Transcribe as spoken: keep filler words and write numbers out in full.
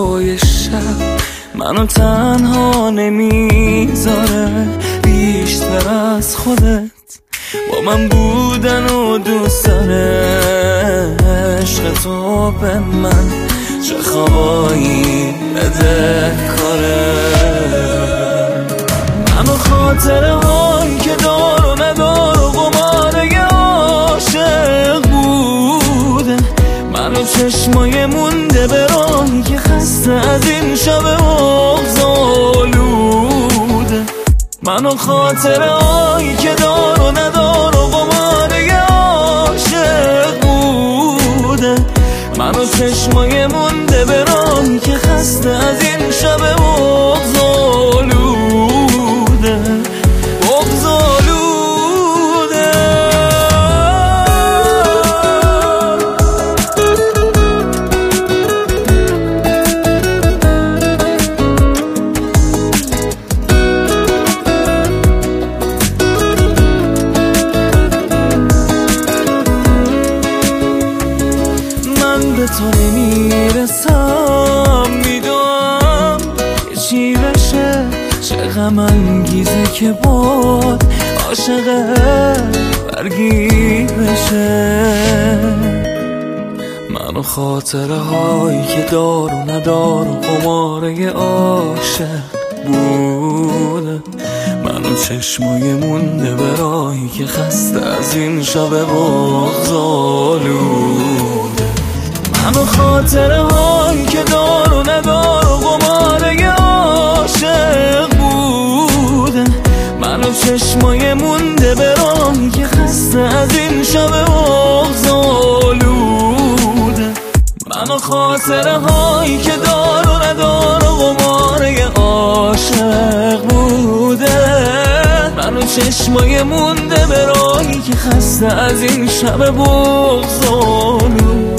های شب منو تنها نمیذاره بیشتر از خودت با من بودن و دوست داره. عشق تو به من چه خوابایی بده کاره. منو خاطره هایی که دار و ندار و قماره عاشق بوده. منو چشمای مونده به راهی که خسته از این شب بغض‌آلوده. منو خاطره هایی که دار و ندار و قماره عاشق بوده. منو چشمای مونده به راهی که خسته از این شب بغض‌آلوده. بغض‌آلوده. به تو نمیرسم میدونم که چی بشه. چه غم انگیزه که باد عاشقه برگیر بشه. منو خاطره هایی که دار و ندار و قماره عاشق بوده. منو چشمای مونده به راهی که خسته از این شب بغض‌آلوده. منو خاطره هایی که دار و ندار و قماره عاشق بوده. منو چشمای مونده به راهی که خسته از این شب بغض‌آلوده. منو خاطره هایی که دار و ندار و قماره عاشق بوده. منو چشمای مونده به راهی که خسته از این شب بغض‌آلوده.